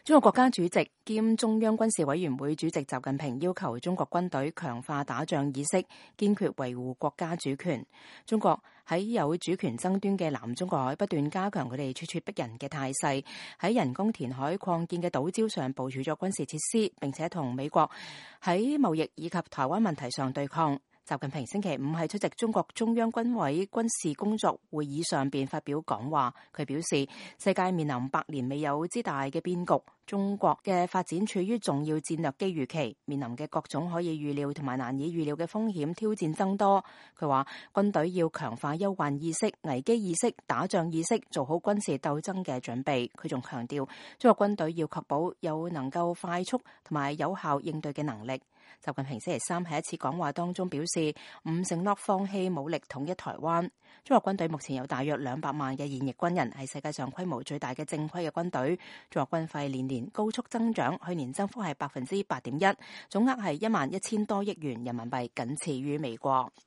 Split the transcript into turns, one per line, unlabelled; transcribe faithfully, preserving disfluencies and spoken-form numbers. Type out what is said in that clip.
中國國家主席兼中央軍事委員會主席習近平要求中國軍隊強化打仗意識，堅決維護國家主權。中國喺有主權爭端嘅南中國海不斷加強佢哋咄咄逼人嘅態勢，喺人工填海擴建嘅島礁上部署咗軍事設施，並且同美國喺貿易以及台灣問題上對抗。習近平星期五喺出席中國中央軍委軍事工作會議上邊發表講話，佢表示世界面臨百年未有之大嘅變局，中國嘅發展處於重要戰略機遇期，面臨嘅各種可以預料同埋難以預料嘅風險挑戰增多。佢話軍隊要強化憂患意識、危機意識、打仗意識，做好軍事鬥爭嘅準備。佢仲強調中國軍隊要確保有能夠快速同埋有效應對嘅能力。習近平星期三喺一次講話當中表示，唔承諾放棄武力統一台灣。中國軍隊目前有大約兩百萬嘅現役軍人，係世界上規模最大嘅正規嘅軍隊。中國軍費年年高速增長，去年增幅係百分之八點一，總額係一萬一千多億元人民幣，僅次於美國。